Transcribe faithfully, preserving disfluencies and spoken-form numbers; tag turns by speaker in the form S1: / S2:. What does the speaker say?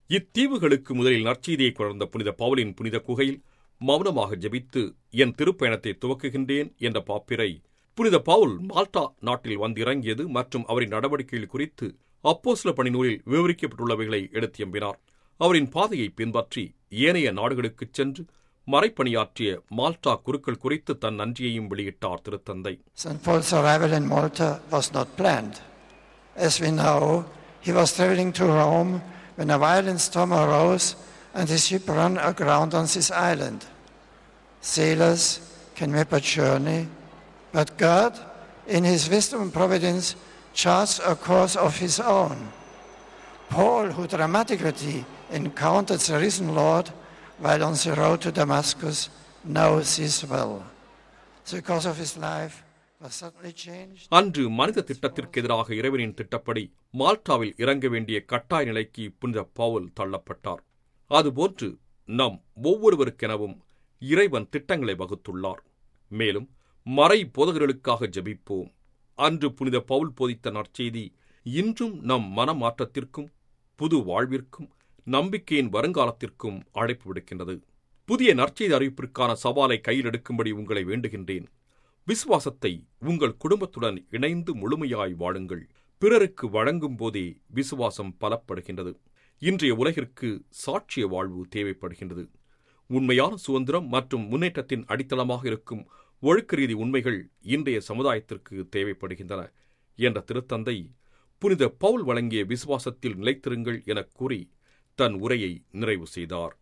S1: இத்தீவுகளுக்கு முதலில் நற்செய்தியை கொணர்ந்த புனித பவுலின் புனித குகையில் மௌனமாக ஜெபித்து என் திருப்பயணத்தை துவக்குகின்றேன் என்ற பாப்பிரை புனித பவுல் மால்டா நாட்டில் வந்திறங்கியது மற்றும் அவரின் நடவடிக்கைகள் குறித்து அப்போஸ்தல பணி நூலில் விவரிக்கப்பட்டுள்ளவைகளை எடுத்தியம்பினார். அவரின் பாதையை பின்பற்றி ஏனைய நாடுகளுக்குச் சென்று மறைப்பணியாற்றிய மால்டா குருக்கள் குறித்து தன் நன்றியையும் வெளியிட்டார் திருத்தந்தை.
S2: Saint Paul's arrival in Malta was not planned. As we know, he was traveling to Rome when a violent storm arose and his ship ran aground on this island. Sailors can map a journey, but God, in his wisdom and providence, charts a course of his own. Paul, who dramatically encountered the risen Lord while on the road to Damascus, knows this well. The course of his life was suddenly changed.
S1: அன்று மனித திட்டத்திற்கு எதிராக இறைவனின் திட்டப்படி மால்டாவில் இறங்க வேண்டிய கட்டாய நிலைக்கு புனித பவுல் தள்ளப்பட்டார். அதுபோன்று நம் ஒவ்வொருவருக்கெனவும் இறைவன் திட்டங்களை வகுத்துள்ளார். மேலும் மறை போதகர்களுக்காக ஜெபிப்போம். அன்று புனித பவுல் போதித்த நற்செய்தி இன்றும் நம் மனமாற்றத்திற்கும் புது வாழ்விற்கும் நம்பிக்கையின் வருங்காலத்திற்கும் அழைப்பு விடுக்கின்றது. புதிய நற்செய்தி அறிவிப்பிற்கான சவாலை கையில் எடுக்கும்படி உங்களை வேண்டுகின்றேன். விசுவாசத்தை உங்கள் குடும்பத்துடன் இணைந்து முழுமையாய் வாழுங்கள். பிறருக்கு வழங்கும் போதே விசுவாசம் பலப்படுகின்றது. இன்றைய உலகிற்கு சாட்சிய வாழ்வு தேவைப்படுகின்றது. உண்மையான சுதந்திரம் மற்றும் முன்னேற்றத்தின் அடித்தளமாக இருக்கும் ஒழுக்க ரீதி உண்மைகள் இன்றைய சமுதாயத்திற்கு தேவைப்படுகின்றன என்ற திருத்தந்தை புனித பவுல் வழங்கிய விசுவாசத்தில் நிலைத்திருங்கள் எனக் கூறி தன் உரையை நிறைவு செய்தார்.